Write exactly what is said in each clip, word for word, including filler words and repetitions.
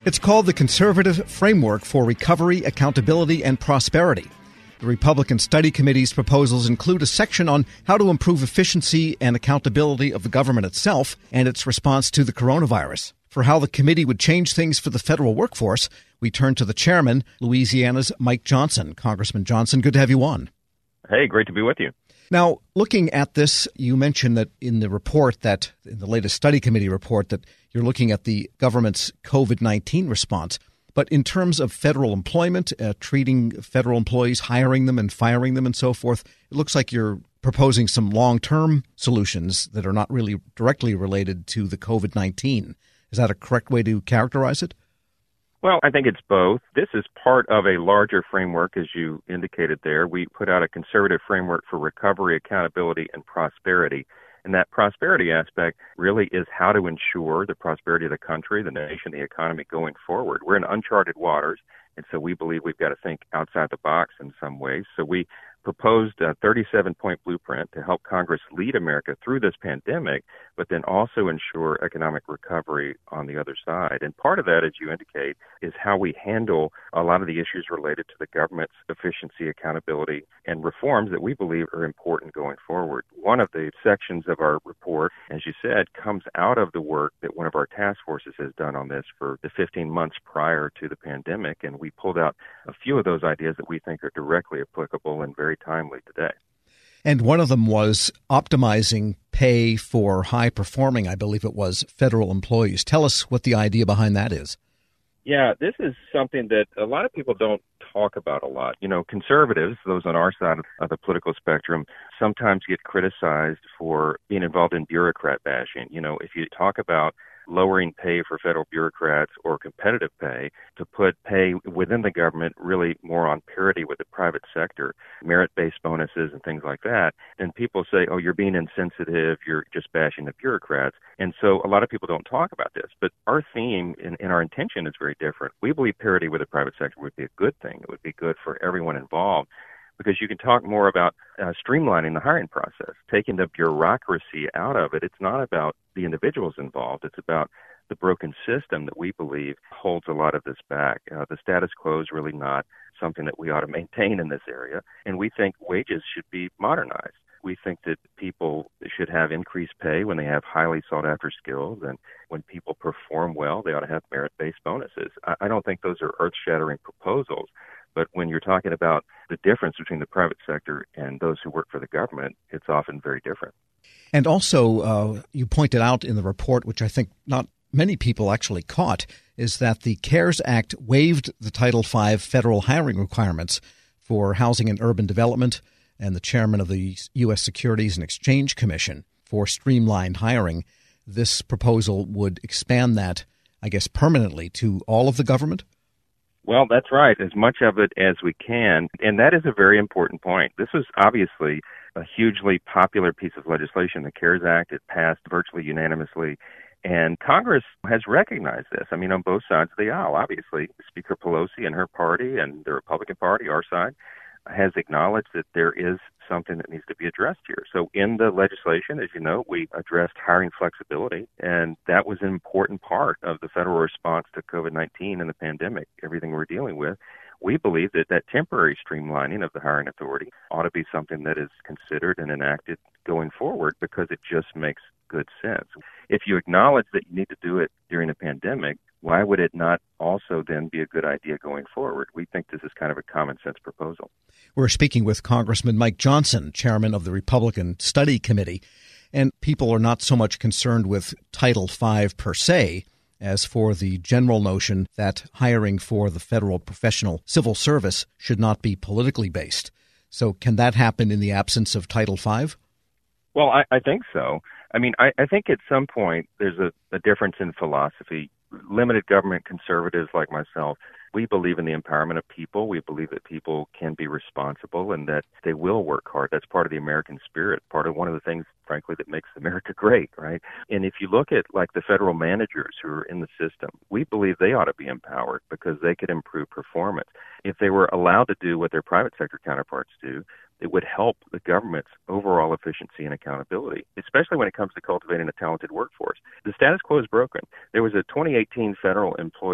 It's called the Conservative Framework for Recovery, Accountability, and Prosperity. The Republican Study Committee's proposals include a section on how to improve efficiency and accountability of the government itself and its response to the coronavirus. For how the committee would change things for the federal workforce, we turn to the chairman, Louisiana's Mike Johnson. Congressman Johnson, good to have you on. Hey, great to be with you. Now, looking at this, you mentioned that in the report that, in the latest study committee report, that you're looking at the government's covid nineteen response. But in terms of federal employment, uh, treating federal employees, hiring them and firing them and so forth, it looks like you're proposing some long-term solutions that are not really directly related to the covid nineteen. Is that a correct way to characterize it? Well, I think it's both. This is part of a larger framework, as you indicated there. We put out a conservative framework for recovery, accountability, and prosperity. And that prosperity aspect really is how to ensure the prosperity of the country, the nation, the economy going forward. We're in uncharted waters, and so we believe we've got to think outside the box in some ways. So we proposed a thirty-seven point blueprint to help Congress lead America through this pandemic, but then also ensure economic recovery on the other side. And part of that, as you indicate, is how we handle a lot of the issues related to the government's efficiency, accountability, and reforms that we believe are important going forward. One of the sections of our report, as you said, comes out of the work that one of our task forces has done on this for the fifteen months prior to the pandemic, and we pulled out a few of those ideas that we think are directly applicable and very timely today. And one of them was optimizing pay for high-performing, I believe it was, federal employees. Tell us what the idea behind that is. Yeah, this is something that a lot of people don't talk about a lot. You know, conservatives, those on our side of the political spectrum, sometimes get criticized for being involved in bureaucrat bashing. You know, if you talk about lowering pay for federal bureaucrats or competitive pay, to put pay within the government really more on parity with the private sector, merit-based bonuses and things like that, then people say, oh, you're being insensitive, you're just bashing the bureaucrats. And so a lot of people don't talk about this. But our theme and, and our intention is very different. We believe parity with the private sector would be a good thing. It would be good for everyone involved, because you can talk more about uh, streamlining the hiring process, taking the bureaucracy out of it. It's not about the individuals involved. It's about the broken system that we believe holds a lot of this back. Uh, the status quo is really not something that we ought to maintain in this area, and we think wages should be modernized. We think that people should have increased pay when they have highly sought-after skills, and when people perform well, they ought to have merit-based bonuses. I, I don't think those are earth-shattering proposals. But when you're talking about the difference between the private sector and those who work for the government, it's often very different. And also, uh, you pointed out in the report, which I think not many people actually caught, is that the CARES Act waived the Title five federal hiring requirements for housing and urban development, and the chairman of the U S Securities and Exchange Commission for streamlined hiring. This proposal would expand that, I guess, permanently to all of the government? Well, that's right, as much of it as we can, and that is a very important point. This was obviously a hugely popular piece of legislation, the CARES Act. It passed virtually unanimously, and Congress has recognized this. I mean, on both sides of the aisle, obviously. Speaker Pelosi and her party and the Republican Party, our side, has acknowledged that there is something that needs to be addressed here. So in the legislation, as you know, we addressed hiring flexibility, and that was an important part of the federal response to covid nineteen and the pandemic, everything we're dealing with. We believe that that temporary streamlining of the hiring authority ought to be something that is considered and enacted going forward, because it just makes good sense. If you acknowledge that you need to do it during a pandemic, why would it not also then be a good idea going forward? We think this is kind of a common sense proposal. We're speaking with Congressman Mike Johnson, chairman of the Republican Study Committee, and people are not so much concerned with Title five per se as for the general notion that hiring for the federal professional civil service should not be politically based. So can that happen in the absence of Title five? Well, I, I think so. I mean, I, I think at some point there's a, a difference in philosophy. Limited government conservatives like myself, we believe in the empowerment of people. We believe that people can be responsible and that they will work hard. That's part of the American spirit, part of one of the things, frankly, that makes America great, right? And if you look at like the federal managers who are in the system, we believe they ought to be empowered because they could improve performance. If they were allowed to do what their private sector counterparts do, it would help the government's overall efficiency and accountability, especially when it comes to cultivating a talented workforce. The status quo is broken. There was a twenty eighteen federal employee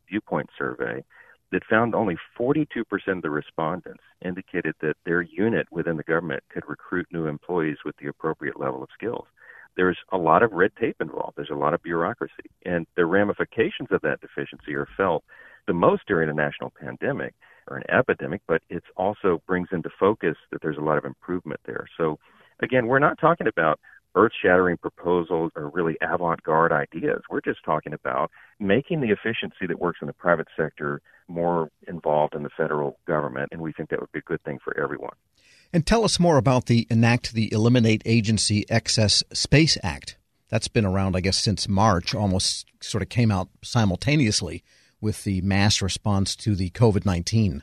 Viewpoint survey that found only forty-two percent of the respondents indicated that their unit within the government could recruit new employees with the appropriate level of skills. There's a lot of red tape involved. There's a lot of bureaucracy. And the ramifications of that deficiency are felt the most during a national pandemic or an epidemic, but it also brings into focus that there's a lot of improvement there. So, again, we're not talking about earth-shattering proposals or really avant-garde ideas. We're just talking about making the efficiency that works in the private sector more involved in the federal government, and we think that would be a good thing for everyone. And tell us more about the Enact the Eliminate Agency Excess Space Act. That's been around, I guess, since March, almost sort of came out simultaneously with the mass response to the COVID nineteen.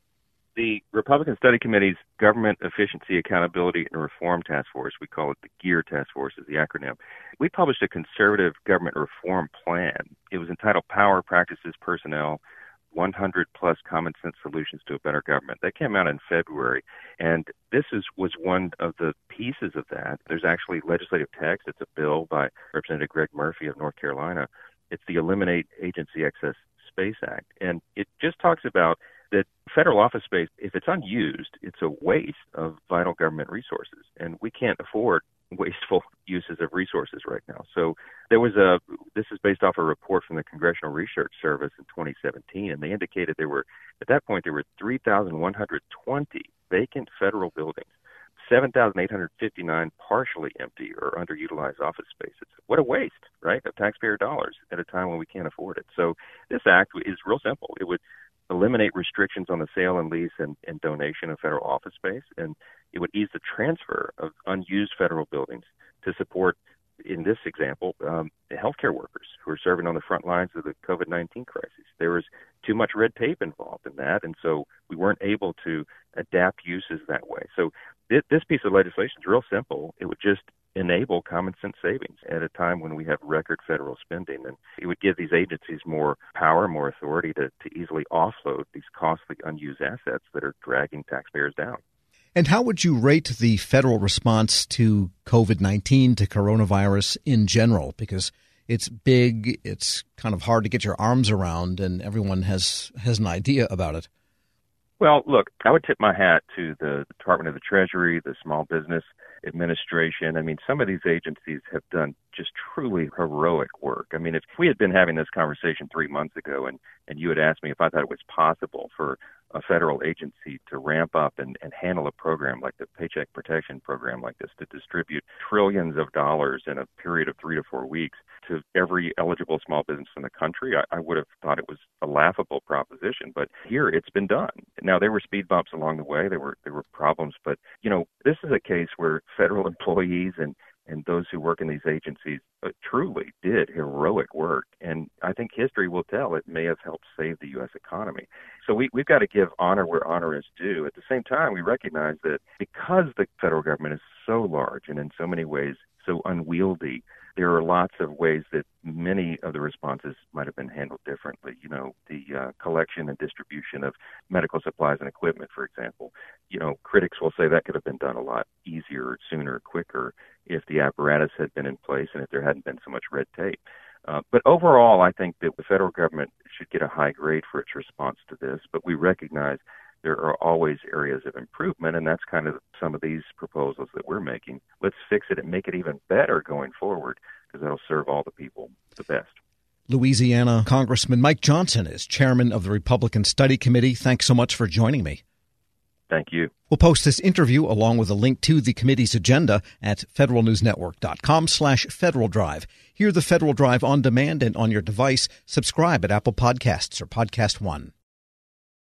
The Republican Study Committee's Government Efficiency, Accountability, and Reform Task Force, we call it the GEAR Task Force is the acronym, we published a conservative government reform plan. It was entitled Power, Practices, Personnel, one hundred plus Common Sense Solutions to a Better Government. That came out in February, and this is was one of the pieces of that. There's actually legislative text. It's a bill by Representative Greg Murphy of North Carolina. It's the Eliminate Agency Excess Space Act, and it just talks about that federal office space, if it's unused, it's a waste of vital government resources, and we can't afford wasteful uses of resources right now. So there was a, this is based off a report from the Congressional Research Service in twenty seventeen, and they indicated there were, at that point, there were three thousand one hundred twenty vacant federal buildings, seven thousand eight hundred fifty-nine partially empty or underutilized office spaces. What a waste, right, of taxpayer dollars at a time when we can't afford it. So this act is real simple. It would eliminate restrictions on the sale and lease and, and donation of federal office space, and it would ease the transfer of unused federal buildings to support, in this example, um, the healthcare workers who are serving on the front lines of the COVID nineteen crisis. There was too much red tape involved in that, and so we weren't able to adapt uses that way. So th- this piece of legislation is real simple. It would just enable common sense savings at a time when we have record federal spending, and it would give these agencies more power, more authority to, to easily offload these costly unused assets that are dragging taxpayers down. And how would you rate the federal response to COVID nineteen, to coronavirus in general? Because it's big, it's kind of hard to get your arms around, and everyone has, has an idea about it. Well, look, I would tip my hat to the Department of the Treasury, the Small Business Administration. I mean, some of these agencies have done just truly heroic work. I mean, if we had been having this conversation three months ago and, and you had asked me if I thought it was possible for a federal agency to ramp up and, and handle a program like the Paycheck Protection Program like this, to distribute trillions of dollars in a period of three to four weeks to every eligible small business in the country, I, I would have thought it was a laughable proposition. But here it's been done. Now, there were speed bumps along the way. There were there were problems. But, you know, this is a case where federal employees and And those who work in these agencies uh, truly did heroic work. And I think history will tell it may have helped save the U S economy. So we, we've got to give honor where honor is due. At the same time, we recognize that because the federal government is so large and in so many ways so unwieldy, there are lots of ways that many of the responses might have been handled differently. You know, the uh, collection and distribution of medical supplies and equipment, for example. You know, critics will say that could have been done a lot easier, sooner, quicker if the apparatus had been in place and if there hadn't been so much red tape. Uh, but overall, I think that the federal government should get a high grade for its response to this, but we recognize there are always areas of improvement, and that's kind of some of these proposals that we're making. Let's fix it and make it even better going forward, because that'll serve all the people the best. Louisiana Congressman Mike Johnson is chairman of the Republican Study Committee. Thanks so much for joining me. Thank you. We'll post this interview along with a link to the committee's agenda at federalnewsnetwork.com slash Federal Drive. Hear the Federal Drive on demand and on your device. Subscribe at Apple Podcasts or Podcast One.